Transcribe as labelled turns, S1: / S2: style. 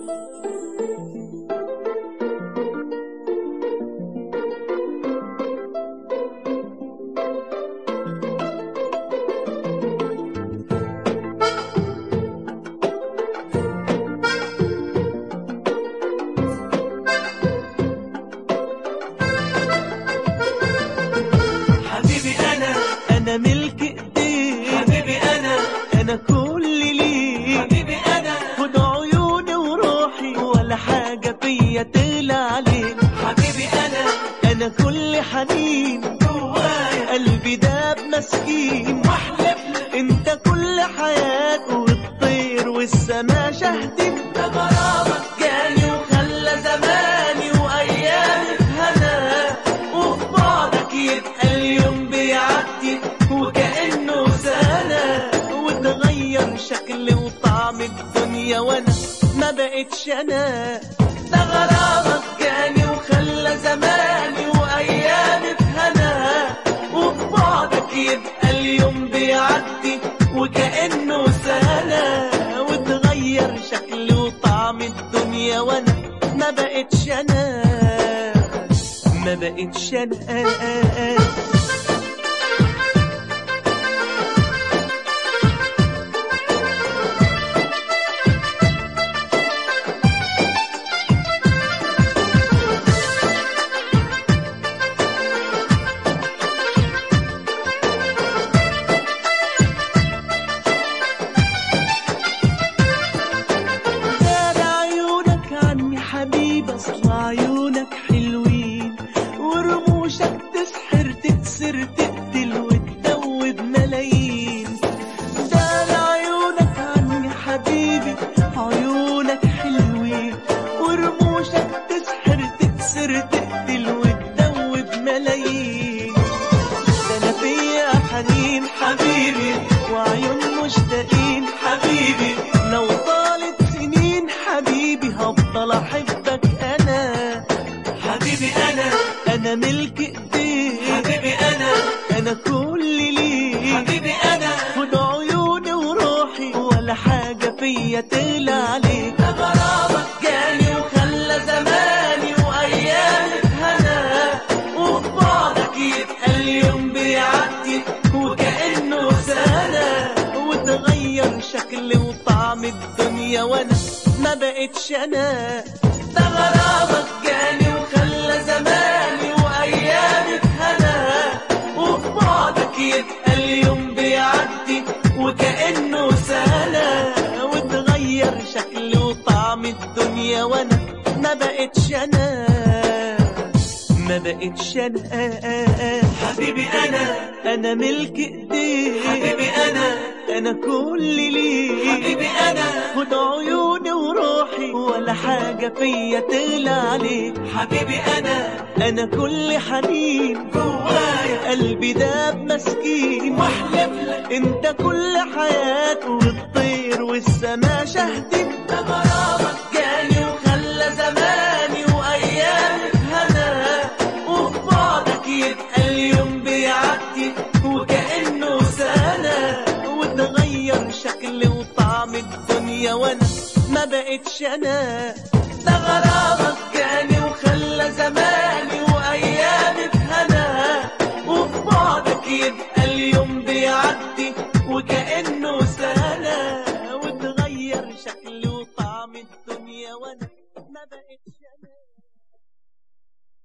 S1: أنا ملك إيديك حبيبي، أنا كل ليك حبيبي، خد عيوني وروحي ولا حاجة فيا تغلى عليك حبيبي، أنا كل حنين جوايا قلبي داب مسكين واحلف لك أنت كل حياتي والطير والسما شهدك. ده غرامك جاني وخلى زماني وأيامي في هنا، وفي بعدك يبقى اليوم بيعدي وكأنه سنة، وتغير شكلي وطعم الدنيا وانا ما بقتش انا. ده غرامك جاني وخلى زماني وايامي في هنا، وفي بعدك يبقى اليوم بيعدي وكأنه سنة، وتغير شكلي وطعم الدنيا وانا ما بقتش انا، ما بقتش انا. حبيبي اصل عيونك حلوين ورموشك تسحر تكسر تقتل وتدوب ملايين. دار عيونك عني حبيبي، عيونك حلوين ورموشك تسحر تكسر تقتل وتدوب ملايين. ده انا فيا حنين حبيبي وعيون مشتاقين حبيبي، لو طالت سنين حبيبي هفضل احبك انا حبيبي، انا ملك ايديك حبيبي، انا كل ليك حبيبي، خد عيوني وروحي ولا حاجه فيا تغلى عليك. ده غرامك جاني وخلى زماني وايامي في هنا، وفي بعدك يبقى اليوم بيعدي وكأنه سنه، وتغير شكلي وطعم الدنيا وانا ما بقتش انا. ده غرامك جاني وخلى زماني وايامي في هنا، وفي بعدك يبقى اليوم بيعدي وكأنه سنة، وتغير شكلي وطعم الدنيا وانا ما بقتش انا، ما بقتش انا. حبيبي انا ملك ايديك حبيبي، انا كل ليك حبيبي، خد عيوني وروحي ولا حاجة فيا تغلى عليك حبيبي، انا كل حنين جوايا قلبي داب مسكين واحلف لك انت كل حياتي والطير والسما شهدك. ده غرامك جاني وخلى زماني وايامي في هنا، وفي بعدك يبقى اليوم بيعدي وكأنه سنة، وتغير شكلي وطعم الدنيا وانا ما بقتش انا. ده غرامك جاني وخلى زماني وايامي في هنا، وفي بعدك يبقى اليوم بيعدي وكأنه سنة، وتغير شكلي وطعم الدنيا وانا ما بقتش انا.